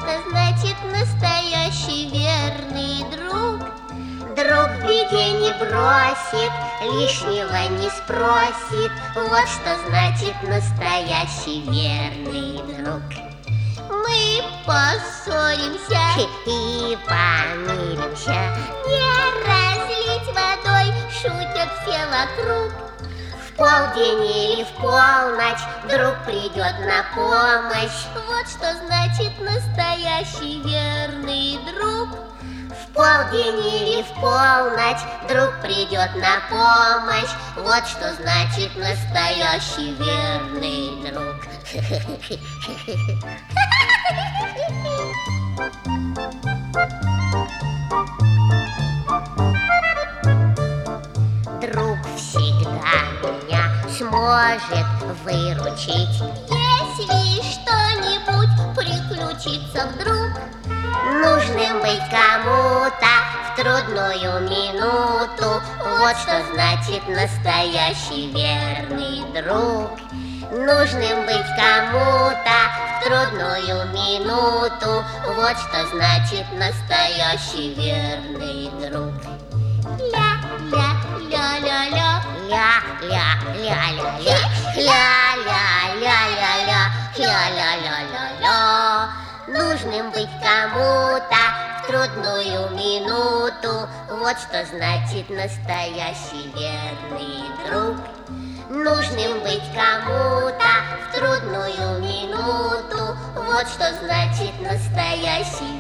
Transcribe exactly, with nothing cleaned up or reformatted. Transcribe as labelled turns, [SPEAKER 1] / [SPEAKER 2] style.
[SPEAKER 1] что значит настоящий верный друг. Друг в беде не бросит, лишнего не спросит. Вот что значит настоящий верный друг. Мы поссоримся
[SPEAKER 2] и помиримся,
[SPEAKER 1] не разлить водой, шутят все вокруг.
[SPEAKER 2] в полдень или в полночь друг придет на помощь.
[SPEAKER 1] Вот что значит настоящий верный друг.
[SPEAKER 2] В полдень или в полночь друг придет на помощь. Вот что значит настоящий верный друг. Друг всегда меня сможет выручить,
[SPEAKER 1] если что-нибудь приключится вдруг.
[SPEAKER 2] нужным быть кому-то в трудную минуту. Вот что значит настоящий верный друг. Нужным быть кому-то в трудную минуту. Вот что значит настоящий верный друг.
[SPEAKER 1] Ля-ля-ля-ля-ля,
[SPEAKER 2] Ля-ля-ля-ля-ля, ля-ля-ля-ля-ля, ля-ля-ля-ля-ля. Нужным быть кому-то в трудную минуту. Вот что значит настоящий верный друг. Нужным быть кому-то в трудную минуту. Вот что значит настоящий